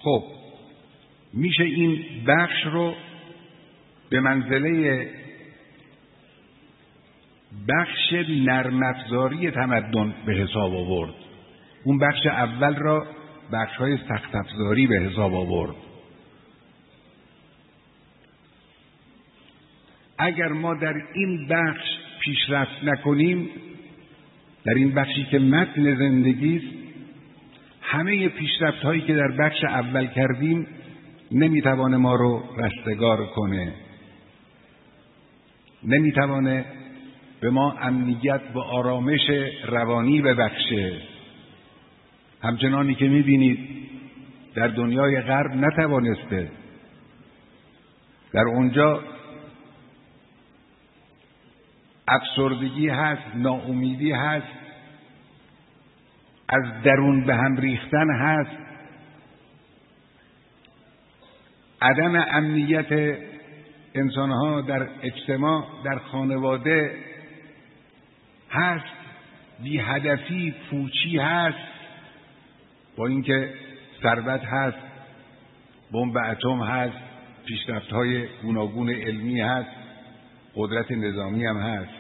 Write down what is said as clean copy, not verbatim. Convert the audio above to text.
خب میشه این بخش رو به منزله بخش نرم افزاری تمدن به حساب آورد. اون بخش اول را بخش‌های سخت افزاری به حساب آورد. اگر ما در این بخش پیشرفت نکنیم، در این بخشی که متن زندگی است، همه پیشرفت هایی که در بخش اول کردیم نمیتوانه ما رو رستگار کنه، نمیتوانه به ما امنیت و آرامش روانی ببخشه. همچنانی که میبینید در دنیای غرب نتوانسته. در اونجا افسردگی هست، ناامیدی هست، از درون به هم ریختن هست، عدم امنیت انسانها در اجتماع، در خانواده هست، بی هدفی، پوچی هست، با اینکه ثروت هست، بمب اتم هست، پیشرفت‌های گوناگون علمی هست، قدرت نظامی هم هست.